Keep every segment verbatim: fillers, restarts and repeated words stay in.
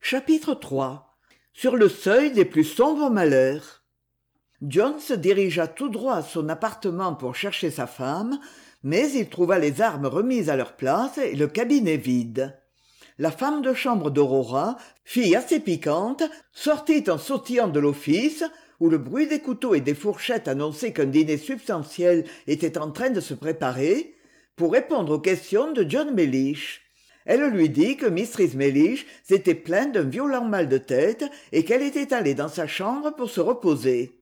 Chapitre trois. Sur le seuil des plus sombres malheurs. John se dirigea tout droit à son appartement pour chercher sa femme, mais il trouva les armes remises à leur place et le cabinet vide. La femme de chambre d'Aurora, fille assez piquante, sortit en sautillant de l'office, où le bruit des couteaux et des fourchettes annonçait qu'un dîner substantiel était en train de se préparer, pour répondre aux questions de John Mellish. Elle lui dit que Mistress Mellish s'était plainte d'un violent mal de tête et qu'elle était allée dans sa chambre pour se reposer.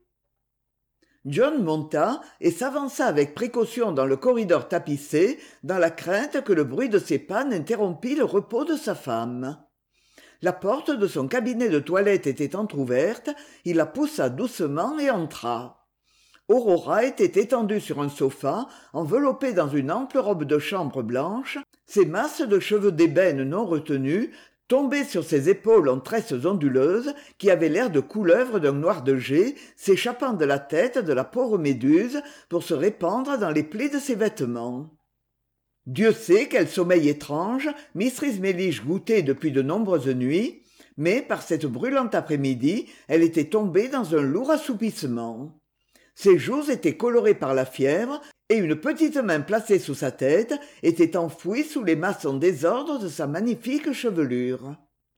John monta et s'avança avec précaution dans le corridor tapissé, dans la crainte que le bruit de ses pas n'interrompît le repos de sa femme. La porte de son cabinet de toilette était entr'ouverte, il la poussa doucement et entra. Aurora était étendue sur un sofa, enveloppée dans une ample robe de chambre blanche, ses masses de cheveux d'ébène non retenus tombaient sur ses épaules en tresses onduleuses qui avaient l'air de couleuvres d'un noir de jet s'échappant de la tête de la pauvre méduse pour se répandre dans les plis de ses vêtements. Dieu sait quel sommeil étrange Mistress Mellish goûtait depuis de nombreuses nuits, mais par cette brûlante après-midi, elle était tombée dans un lourd assoupissement. Ses joues étaient colorées par la fièvre, et une petite main placée sous sa tête était enfouie sous les masses en désordre de sa magnifique chevelure.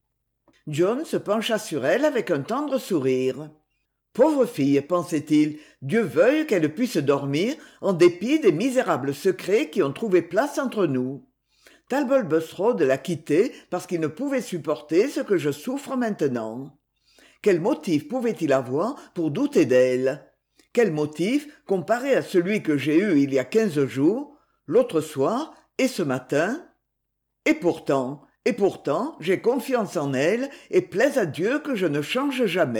John se pencha sur elle avec un tendre sourire. « Pauvre fille, pensait-il, Dieu veuille qu'elle puisse dormir en dépit des misérables secrets qui ont trouvé place entre nous. Talbot Bulstrode l'a quittée parce qu'il ne pouvait supporter ce que je souffre maintenant. Quel motif pouvait-il avoir pour douter d'elle ? Quel motif comparé à celui que j'ai eu il y a quinze jours, l'autre soir et ce matin ? Et pourtant, et pourtant, j'ai confiance en elle et plaise à Dieu que je ne change jamais. »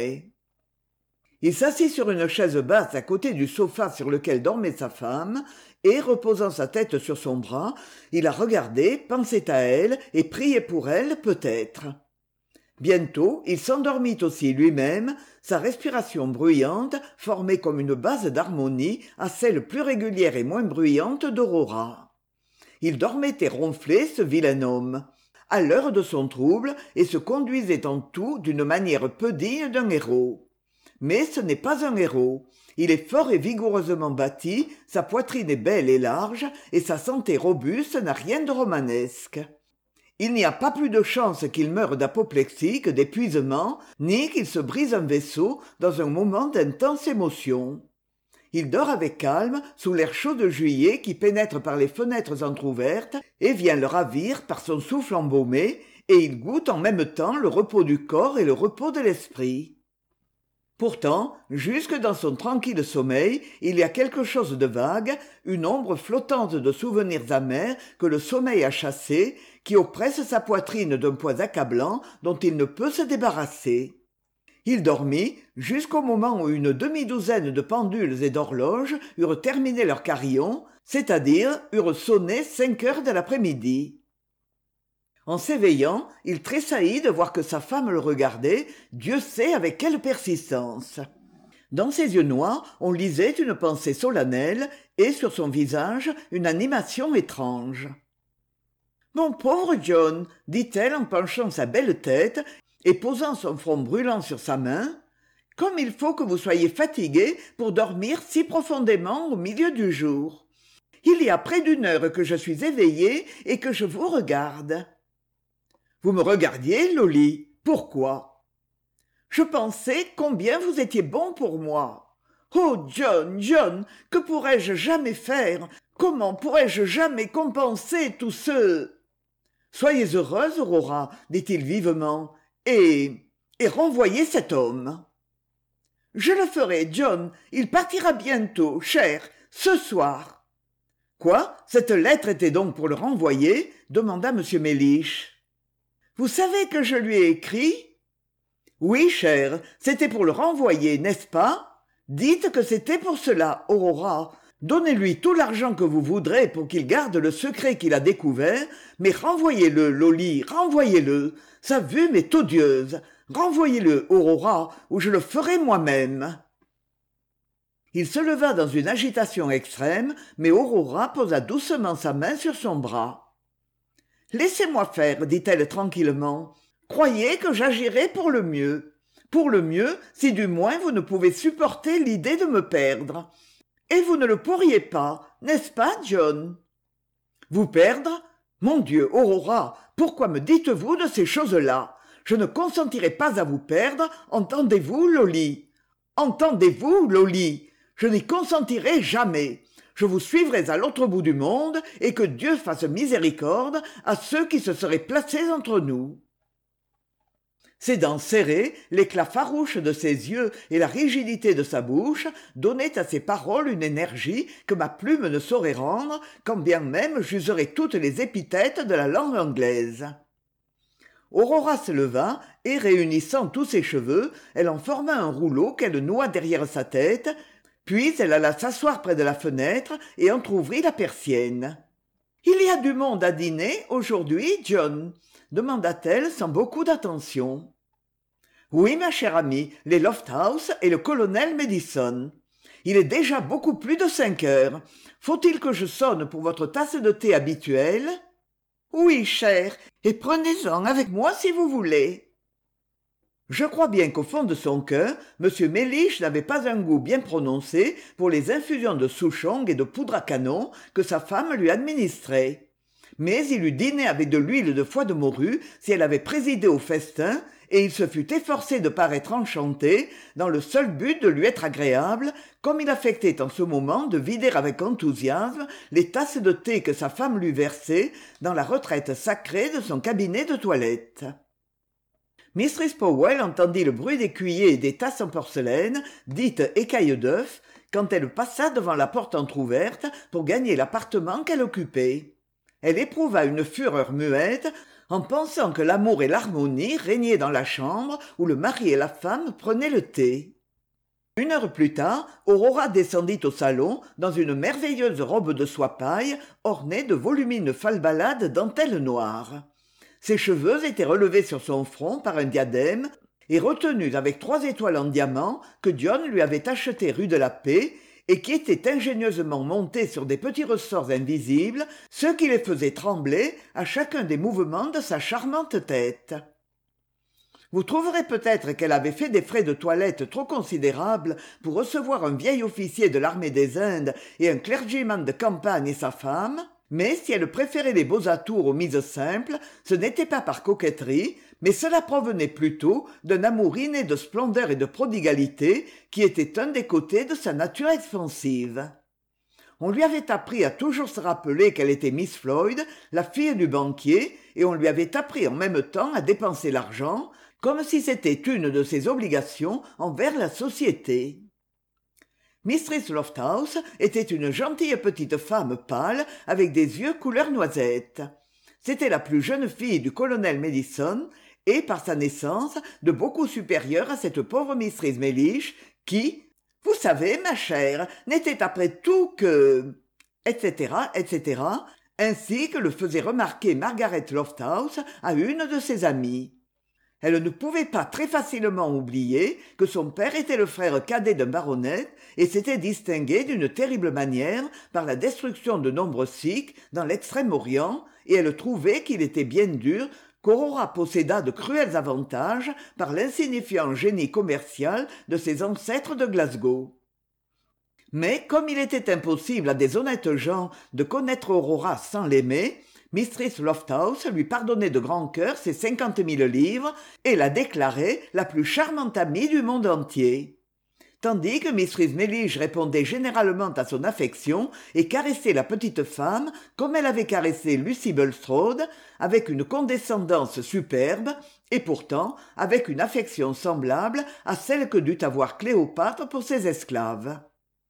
Il s'assit sur une chaise basse à côté du sofa sur lequel dormait sa femme, et, reposant sa tête sur son bras, il la regardait, pensait à elle et priait pour elle peut-être. Bientôt, il s'endormit aussi lui-même, sa respiration bruyante formait comme une base d'harmonie à celle plus régulière et moins bruyante d'Aurora. Il dormait et ronflait, ce vilain homme, à l'heure de son trouble, et se conduisait en tout d'une manière peu digne d'un héros. Mais ce n'est pas un héros. Il est fort et vigoureusement bâti, sa poitrine est belle et large, et sa santé robuste n'a rien de romanesque. Il n'y a pas plus de chance qu'il meure d'apoplexie que d'épuisement, ni qu'il se brise un vaisseau dans un moment d'intense émotion. Il dort avec calme sous l'air chaud de juillet qui pénètre par les fenêtres entr'ouvertes et vient le ravir par son souffle embaumé, et il goûte en même temps le repos du corps et le repos de l'esprit. Pourtant, jusque dans son tranquille sommeil, il y a quelque chose de vague, une ombre flottante de souvenirs amers que le sommeil a chassés, qui oppresse sa poitrine d'un poids accablant dont il ne peut se débarrasser. Il dormit jusqu'au moment où une demi-douzaine de pendules et d'horloges eurent terminé leur carillon, c'est-à-dire eurent sonné cinq heures de l'après-midi. En s'éveillant, il tressaillit de voir que sa femme le regardait, Dieu sait avec quelle persistance. Dans ses yeux noirs, on lisait une pensée solennelle et sur son visage une animation étrange. « Mon pauvre John, dit-elle en penchant sa belle tête et posant son front brûlant sur sa main, comme il faut que vous soyez fatigué pour dormir si profondément au milieu du jour. Il y a près d'une heure que je suis éveillée et que je vous regarde. » Vous me regardiez, Lolly. Pourquoi ? Je pensais combien vous étiez bon pour moi. Oh, John, John, que pourrais-je jamais faire ? Comment pourrais-je jamais compenser tout ce... Soyez heureuse, Aurora, dit-il vivement, et... et renvoyez cet homme. Je le ferai, John. Il partira bientôt, cher, ce soir. Quoi ? Cette lettre était donc pour le renvoyer ? Demanda M. Mellish. Vous savez que je lui ai écrit ? Oui, cher, c'était pour le renvoyer, n'est-ce pas ? Dites que c'était pour cela, Aurora. Donnez-lui tout l'argent que vous voudrez pour qu'il garde le secret qu'il a découvert, mais renvoyez-le, Lolly, renvoyez-le. Sa vue m'est odieuse. Renvoyez-le, Aurora, ou je le ferai moi-même. Il se leva dans une agitation extrême, mais Aurora posa doucement sa main sur son bras. « Laissez-moi faire, dit-elle tranquillement. Croyez que j'agirai pour le mieux. Pour le mieux, si du moins vous ne pouvez supporter l'idée de me perdre. Et vous ne le pourriez pas, n'est-ce pas, John? Vous perdre? Mon Dieu, Aurora, pourquoi me dites-vous de ces choses-là? Je ne consentirai pas à vous perdre, entendez-vous, Lolly? Entendez-vous, Lolly? Je n'y consentirai jamais. Je vous suivrai à l'autre bout du monde, et que Dieu fasse miséricorde à ceux qui se seraient placés entre nous. Ses dents serrées, l'éclat farouche de ses yeux et la rigidité de sa bouche donnaient à ses paroles une énergie que ma plume ne saurait rendre, quand bien même j'userais toutes les épithètes de la langue anglaise. Aurora se leva et, réunissant tous ses cheveux, elle en forma un rouleau qu'elle noua derrière sa tête, puis elle alla s'asseoir près de la fenêtre et entr'ouvrit la persienne. « Il y a du monde à dîner aujourd'hui, John ?» demanda-t-elle sans beaucoup d'attention. « Oui, ma chère amie, les Lofthouse et le colonel Madison. Il est déjà beaucoup plus de cinq heures. Faut-il que je sonne pour votre tasse de thé habituelle ? » ?»« Oui, cher, et prenez-en avec moi si vous voulez. » Je crois bien qu'au fond de son cœur, M. Mellish n'avait pas un goût bien prononcé pour les infusions de souchong et de poudre à canon que sa femme lui administrait. Mais il eût dîné avec de l'huile de foie de morue si elle avait présidé au festin, et il se fut efforcé de paraître enchanté, dans le seul but de lui être agréable, comme il affectait en ce moment de vider avec enthousiasme les tasses de thé que sa femme lui versait dans la retraite sacrée de son cabinet de toilette. Mistress Powell entendit le bruit des cuillers et des tasses en porcelaine, dites écailles d'œuf, quand elle passa devant la porte entr'ouverte pour gagner l'appartement qu'elle occupait. Elle éprouva une fureur muette en pensant que l'amour et l'harmonie régnaient dans la chambre où le mari et la femme prenaient le thé. Une heure plus tard, Aurora descendit au salon dans une merveilleuse robe de soie paille ornée de volumineux falbalades dentelle noire. Ses cheveux étaient relevés sur son front par un diadème et retenus avec trois étoiles en diamant que John lui avait achetées rue de la Paix et qui étaient ingénieusement montés sur des petits ressorts invisibles, ce qui les faisait trembler à chacun des mouvements de sa charmante tête. Vous trouverez peut-être qu'elle avait fait des frais de toilette trop considérables pour recevoir un vieil officier de l'armée des Indes et un clergyman de campagne et sa femme, mais si elle préférait les beaux atours aux mises simples, ce n'était pas par coquetterie, mais cela provenait plutôt d'un amour inné de splendeur et de prodigalité qui était un des côtés de sa nature expansive. On lui avait appris à toujours se rappeler qu'elle était Miss Floyd, la fille du banquier, et on lui avait appris en même temps à dépenser l'argent, comme si c'était une de ses obligations envers la société. Mistress Lofthouse était une gentille petite femme pâle avec des yeux couleur noisette. C'était la plus jeune fille du colonel Madison et, par sa naissance, de beaucoup supérieure à cette pauvre Mistress Mellish qui, vous savez, ma chère, n'était après tout que... et cetera, et cetera, ainsi que le faisait remarquer Margaret Lofthouse à une de ses amies. Elle ne pouvait pas très facilement oublier que son père était le frère cadet d'un baronet et s'était distingué d'une terrible manière par la destruction de nombreux sikhs dans l'extrême-orient, et elle trouvait qu'il était bien dur qu'Aurora possédât de cruels avantages par l'insignifiant génie commercial de ses ancêtres de Glasgow. Mais comme il était impossible à des honnêtes gens de connaître Aurora sans l'aimer, Mistress Lofthouse lui pardonnait de grand cœur ses cinquante mille livres et la déclarait la plus charmante amie du monde entier. Tandis que Mistress Mellish répondait généralement à son affection et caressait la petite femme comme elle avait caressé Lucy Bulstrode, avec une condescendance superbe et pourtant avec une affection semblable à celle que dut avoir Cléopâtre pour ses esclaves.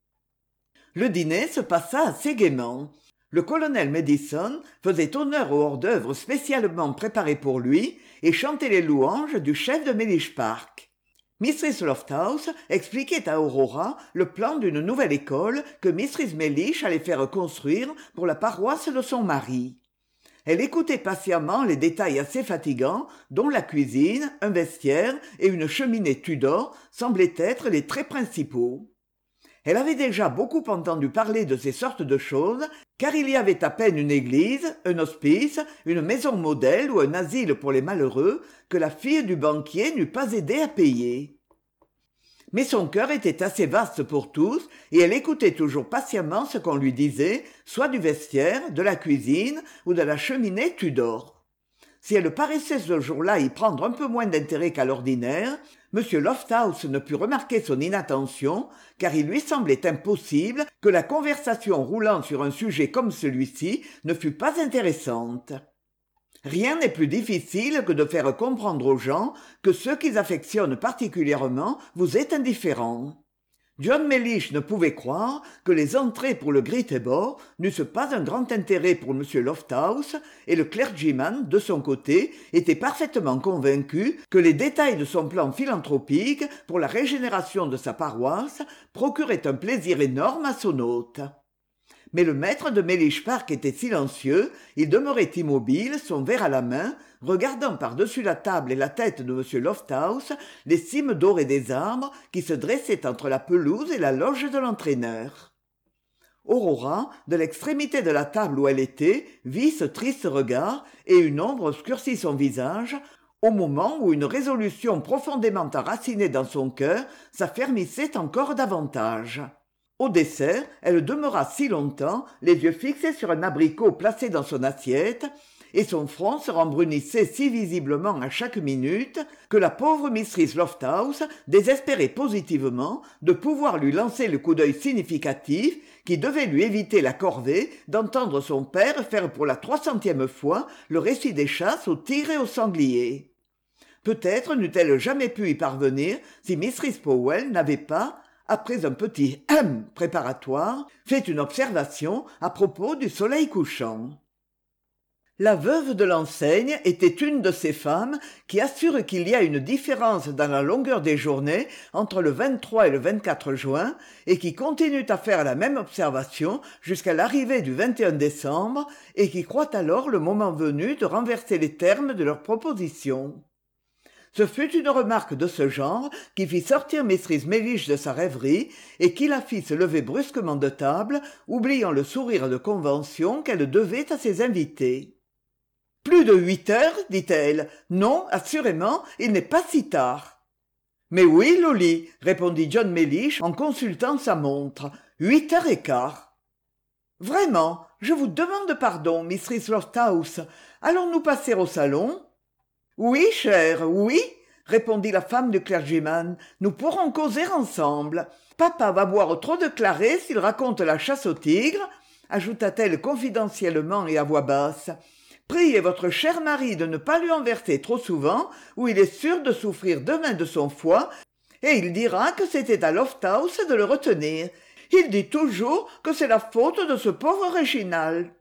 Le dîner se passa assez gaiement. Le colonel Madison faisait honneur au hors-d'œuvre spécialement préparé pour lui et chantait les louanges du chef de Mellish Park. Mistress Lofthouse expliquait à Aurora le plan d'une nouvelle école que Mistress Mellish allait faire construire pour la paroisse de son mari. Elle écoutait patiemment les détails assez fatigants dont la cuisine, un vestiaire et une cheminée Tudor semblaient être les traits principaux. Elle avait déjà beaucoup entendu parler de ces sortes de choses, car il y avait à peine une église, un hospice, une maison modèle ou un asile pour les malheureux que la fille du banquier n'eût pas aidé à payer. Mais son cœur était assez vaste pour tous, et elle écoutait toujours patiemment ce qu'on lui disait, soit du vestiaire, de la cuisine ou de la cheminée Tudor. Si elle paraissait ce jour-là y prendre un peu moins d'intérêt qu'à l'ordinaire, M. Lofthouse ne put remarquer son inattention, car il lui semblait impossible que la conversation roulant sur un sujet comme celui-ci ne fût pas intéressante. Rien n'est plus difficile que de faire comprendre aux gens que ce qu'ils affectionnent particulièrement vous est indifférent. John Mellish ne pouvait croire que les entrées pour le Green-Tabor n'eussent pas un grand intérêt pour M. Lofthouse, et le clergyman, de son côté, était parfaitement convaincu que les détails de son plan philanthropique pour la régénération de sa paroisse procuraient un plaisir énorme à son hôte. Mais le maître de Mellish Park était silencieux, il demeurait immobile, son verre à la main, regardant par-dessus la table et la tête de M. Lofthouse les cimes dorées des arbres qui se dressaient entre la pelouse et la loge de l'entraîneur. Aurora, de l'extrémité de la table où elle était, vit ce triste regard et une ombre obscurcit son visage, au moment où une résolution profondément enracinée dans son cœur s'affermissait encore davantage. Au dessert, elle demeura si longtemps, les yeux fixés sur un abricot placé dans son assiette, et son front se rembrunissait si visiblement à chaque minute que la pauvre mistress Lofthouse désespérait positivement de pouvoir lui lancer le coup d'œil significatif qui devait lui éviter la corvée d'entendre son père faire pour la trois centième fois le récit des chasses au tigre et au sanglier. Peut-être n'eût-elle jamais pu y parvenir si mistress Powell n'avait pas, après un petit « hum » préparatoire, fait une observation à propos du soleil couchant. La veuve de l'enseigne était une de ces femmes qui assurent qu'il y a une différence dans la longueur des journées entre le vingt-trois et le vingt-quatre juin et qui continuent à faire la même observation jusqu'à l'arrivée du vingt et un décembre et qui croient alors le moment venu de renverser les termes de leurs propositions. Ce fut une remarque de ce genre qui fit sortir mistress Mellish de sa rêverie et qui la fit se lever brusquement de table, oubliant le sourire de convention qu'elle devait à ses invités. « Plus de huit heures, dit-elle. Non, assurément, il n'est pas si tard. »« Mais oui, Lolly, répondit John Mellish en consultant sa montre. Huit heures et quart. »« Vraiment, je vous demande pardon, mistress Lofthouse. Allons-nous passer au salon ?»« Oui, chère, oui, répondit la femme du clergyman. Nous pourrons causer ensemble. Papa va boire trop de claret s'il raconte la chasse au tigre, ajouta-t-elle confidentiellement et à voix basse. Priez votre cher mari de ne pas lui en verser trop souvent, ou il est sûr de souffrir demain de son foie, et il dira que c'était à Lofthouse de le retenir. Il dit toujours que c'est la faute de ce pauvre Réginald.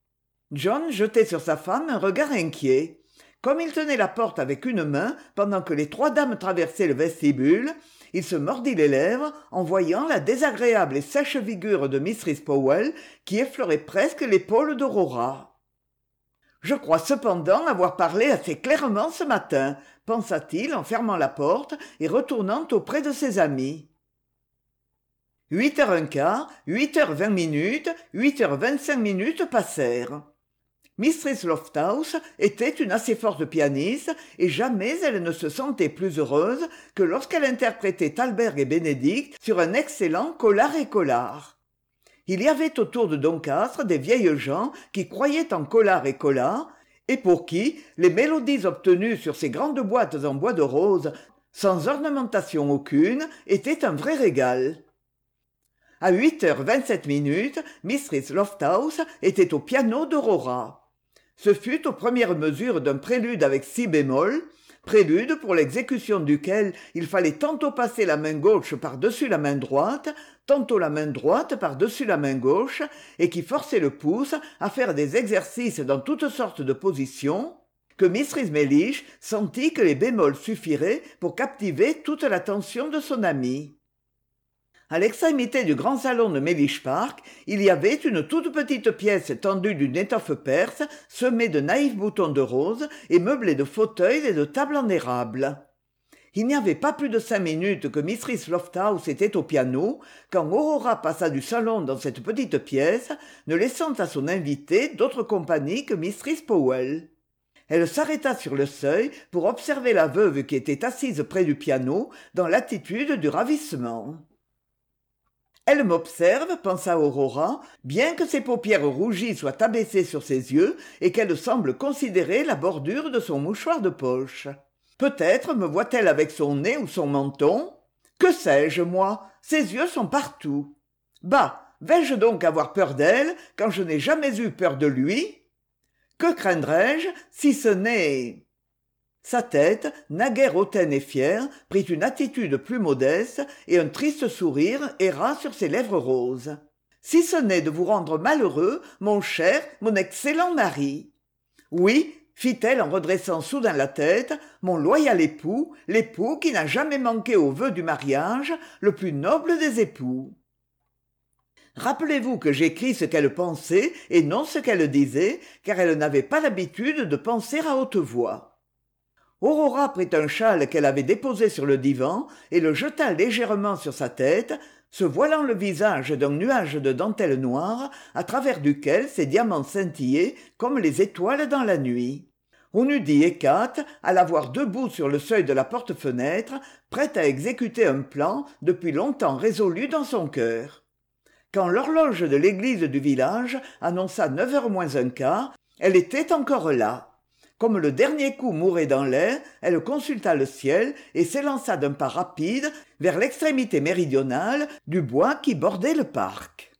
John jetait sur sa femme un regard inquiet. Comme il tenait la porte avec une main pendant que les trois dames traversaient le vestibule, il se mordit les lèvres en voyant la désagréable et sèche figure de mistress Powell qui effleurait presque l'épaule d'Aurora. « Je crois cependant avoir parlé assez clairement ce matin, » pensa-t-il en fermant la porte et retournant auprès de ses amis. Huit heures un quart, huit heures vingt minutes, huit heures vingt-cinq minutes passèrent. Mistress Lofthouse était une assez forte pianiste et jamais elle ne se sentait plus heureuse que lorsqu'elle interprétait Thalberg et Bénédict sur un excellent Collard et Collard. Il y avait autour de Doncastre des vieilles gens qui croyaient en Collard et Collard et pour qui les mélodies obtenues sur ces grandes boîtes en bois de rose, sans ornementation aucune, étaient un vrai régal. À huit heures vingt-sept minutes, mistress Lofthouse était au piano d'Aurora. Ce fut aux premières mesures d'un prélude avec si bémol, prélude pour l'exécution duquel il fallait tantôt passer la main gauche par-dessus la main droite, tantôt la main droite par-dessus la main gauche, et qui forçait le pouce à faire des exercices dans toutes sortes de positions, que mistress Mellish sentit que les bémols suffiraient pour captiver toute l'attention de son amie. À l'extrémité du grand salon de Mellish Park, il y avait une toute petite pièce tendue d'une étoffe perse, semée de naïfs boutons de rose et meublée de fauteuils et de tables en érable. Il n'y avait pas plus de cinq minutes que Mistress Lofthouse était au piano, quand Aurora passa du salon dans cette petite pièce, ne laissant à son invitée d'autre compagnie que Mistress Powell. Elle s'arrêta sur le seuil pour observer la veuve qui était assise près du piano, dans l'attitude du ravissement. « Elle m'observe, pensa Aurora, bien que ses paupières rougies soient abaissées sur ses yeux et qu'elle semble considérer la bordure de son mouchoir de poche. Peut-être me voit-elle avec son nez ou son menton. Que sais-je, moi? Ses yeux sont partout. Bah, vais-je donc avoir peur d'elle quand je n'ai jamais eu peur de lui? Que craindrais-je si ce n'est... » Sa tête, naguère hautaine et fière, prit une attitude plus modeste et un triste sourire erra sur ses lèvres roses. « Si ce n'est de vous rendre malheureux, mon cher, mon excellent mari. »« Oui, fit-elle en redressant soudain la tête, mon loyal époux, l'époux qui n'a jamais manqué au vœu du mariage, le plus noble des époux. » Rappelez-vous que j'écris ce qu'elle pensait et non ce qu'elle disait, car elle n'avait pas l'habitude de penser à haute voix. Aurora prit un châle qu'elle avait déposé sur le divan et le jeta légèrement sur sa tête, se voilant le visage d'un nuage de dentelle noire à travers duquel ses diamants scintillaient comme les étoiles dans la nuit. On eût dit Hécate à la voir debout sur le seuil de la porte-fenêtre, prête à exécuter un plan depuis longtemps résolu dans son cœur. Quand l'horloge de l'église du village annonça neuf heures moins un quart, elle était encore là. Comme le dernier coup mourait dans l'air, elle consulta le ciel et s'élança d'un pas rapide vers l'extrémité méridionale du bois qui bordait le parc.